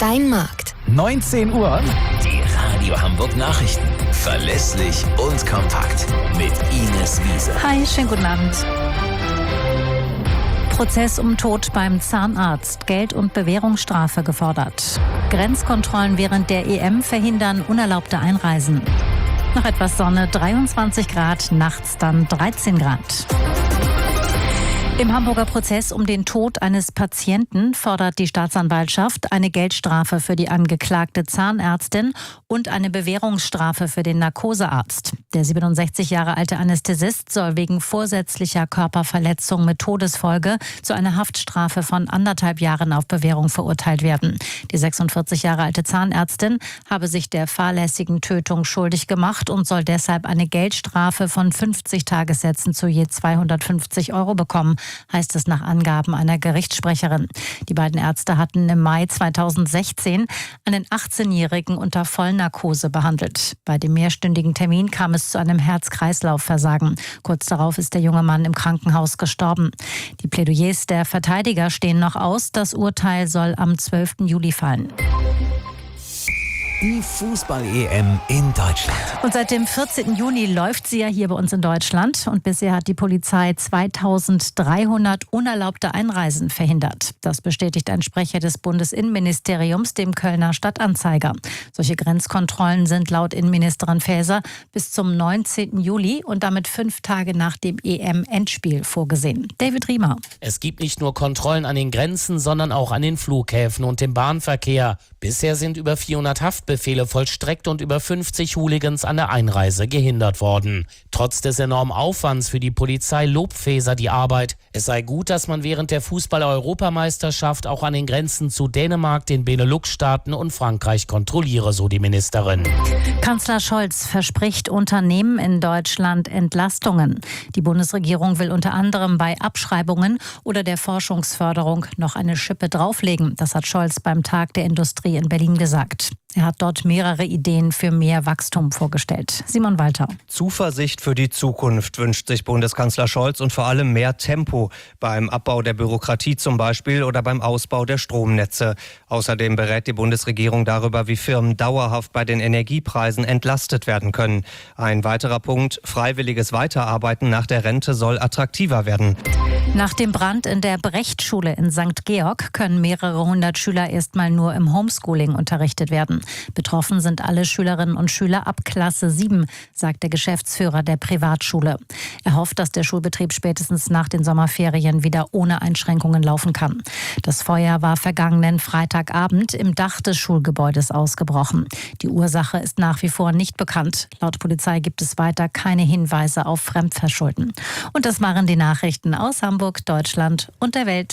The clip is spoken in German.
Dein Markt. 19 Uhr. Die Radio Hamburg Nachrichten. Verlässlich und kompakt. Mit Ines Wiese. Hi, schönen guten Abend. Prozess um Tod beim Zahnarzt. Geld- und Bewährungsstrafe gefordert. Grenzkontrollen während der EM verhindern unerlaubte Einreisen. Noch etwas Sonne, 23 Grad, nachts dann 13 Grad. Im Hamburger Prozess um den Tod eines Patienten fordert die Staatsanwaltschaft eine Geldstrafe für die angeklagte Zahnärztin und eine Bewährungsstrafe für den Narkosearzt. Der 67 Jahre alte Anästhesist soll wegen vorsätzlicher Körperverletzung mit Todesfolge zu einer Haftstrafe von 1,5 Jahren auf Bewährung verurteilt werden. Die 46 Jahre alte Zahnärztin habe sich der fahrlässigen Tötung schuldig gemacht und soll deshalb eine Geldstrafe von 50 Tagessätzen zu je 250 € bekommen, heißt es nach Angaben einer Gerichtssprecherin. Die beiden Ärzte hatten im Mai 2016 einen 18-Jährigen unter Vollnarkose behandelt. Bei dem mehrstündigen Termin kam es zu einem Herz-Kreislauf-Versagen. Kurz darauf ist der junge Mann im Krankenhaus gestorben. Die Plädoyers der Verteidiger stehen noch aus. Das Urteil soll am 12. Juli fallen. Die Fußball-EM in Deutschland. Und seit dem 14. Juni läuft sie ja hier bei uns in Deutschland. Und bisher hat die Polizei 2300 unerlaubte Einreisen verhindert. Das bestätigt ein Sprecher des Bundesinnenministeriums dem Kölner Stadtanzeiger. Solche Grenzkontrollen sind laut Innenministerin Faeser bis zum 19. Juli und damit 5 Tage nach dem EM-Endspiel vorgesehen. David Riemer. Es gibt nicht nur Kontrollen an den Grenzen, sondern auch an den Flughäfen und im Bahnverkehr. Bisher sind über 400 Haftbefehle vollstreckt und über 50 Hooligans an der Einreise gehindert worden. Trotz des enormen Aufwands für die Polizei lobt Faeser die Arbeit. Es sei gut, dass man während der Fußball-Europameisterschaft auch an den Grenzen zu Dänemark, den Benelux-Staaten und Frankreich kontrolliere, so die Ministerin. Kanzler Scholz verspricht Unternehmen in Deutschland Entlastungen. Die Bundesregierung will unter anderem bei Abschreibungen oder der Forschungsförderung noch eine Schippe drauflegen. Das hat Scholz beim Tag der Industrie in Berlin gesagt. Er hat dort mehrere Ideen für mehr Wachstum vorgestellt. Simon Walter. Zuversicht für die Zukunft wünscht sich Bundeskanzler Scholz und vor allem mehr Tempo beim Abbau der Bürokratie zum Beispiel oder beim Ausbau der Stromnetze. Außerdem berät die Bundesregierung darüber, wie Firmen dauerhaft bei den Energiepreisen entlastet werden können. Ein weiterer Punkt: freiwilliges Weiterarbeiten nach der Rente soll attraktiver werden. Nach dem Brand in der Brechtschule in St. Georg können mehrere hundert Schüler erstmal nur im Homeschooling unterrichtet werden. Betroffen sind alle Schülerinnen und Schüler ab Klasse 7, sagt der Geschäftsführer der Privatschule. Er hofft, dass der Schulbetrieb spätestens nach den Sommerferien wieder ohne Einschränkungen laufen kann. Das Feuer war vergangenen Freitagabend im Dach des Schulgebäudes ausgebrochen. Die Ursache ist nach wie vor nicht bekannt. Laut Polizei gibt es weiter keine Hinweise auf Fremdverschulden. Und das waren die Nachrichten aus Hamburg, Deutschland und der Welt.